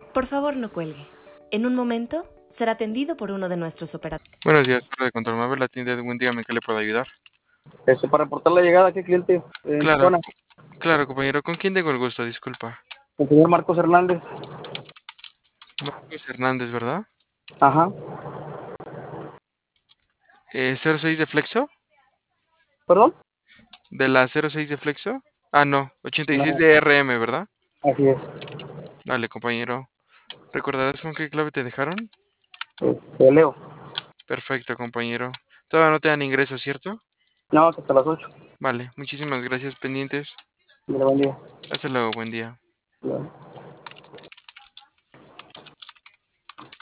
Por favor, no cuelgue. En un momento será atendido por uno de nuestros operadores. Buenos días, Torre de Control Móvil, la tienda de buen día, ¿en qué le puedo ayudar? Para reportar la llegada, ¿qué cliente en Claro, Tijuana? claro, compañero, ¿con quién tengo el gusto? Disculpa. El señor Marcos Hernández. Marcos Hernández, ¿verdad? Ajá. 06 de Flexo, ¿Perdón? de la 06 de Flexo. Ah, no, 86 No, de RM, ¿verdad? así es. Dale, compañero. ¿Recordarás con qué clave te dejaron? Leo. Perfecto, compañero. Todavía no te dan ingresos, ¿cierto? No, hasta las 8. Vale, muchísimas gracias, pendientes. Mira, buen día. Hasta luego, buen día. Bueno.